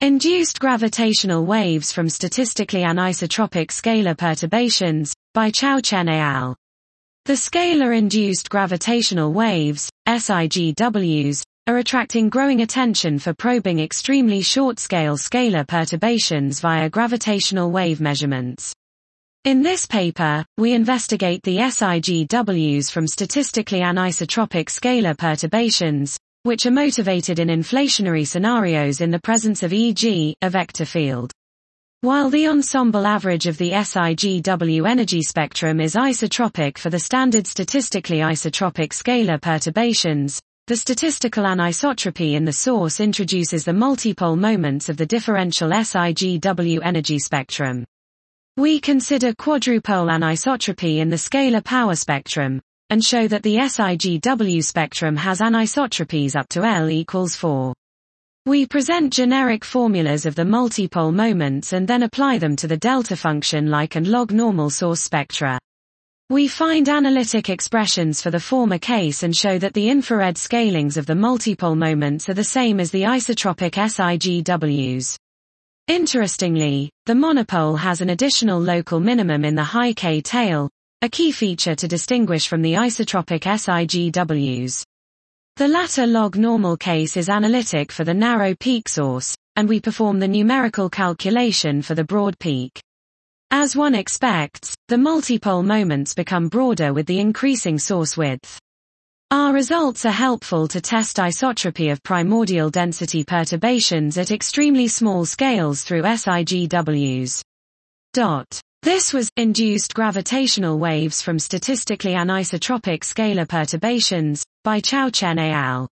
Induced gravitational waves from statistically anisotropic scalar perturbations, by Chao-Chen et al. The scalar-induced gravitational waves, SIGWs, are attracting growing attention for probing extremely short-scale scalar perturbations via gravitational wave measurements. In this paper, we investigate the SIGWs from statistically anisotropic scalar perturbations, which are motivated in inflationary scenarios in the presence of e.g., a vector field. While the ensemble average of the SIGW energy spectrum is isotropic for the standard statistically isotropic scalar perturbations, the statistical anisotropy in the source introduces the multipole moments of the differential SIGW energy spectrum. We consider quadrupole anisotropy in the scalar power spectrum, and show that the SIGW spectrum has anisotropies up to L equals 4. We present generic formulas of the multipole moments and then apply them to the delta function-like and log-normal source spectra. We find analytic expressions for the former case and show that the infrared scalings of the multipole moments are the same as the isotropic SIGWs. Interestingly, the monopole has an additional local minimum in the high K tail, a key feature to distinguish from the isotropic SIGWs. The latter log-normal case is analytic for the narrow peak source, and we perform the numerical calculation for the broad peak. As one expects, the multipole moments become broader with the increasing source width. Our results are helpful to test isotropy of primordial density perturbations at extremely small scales through SIGWs. This was induced gravitational waves from statistically anisotropic scalar perturbations, by Chao-Chen et al.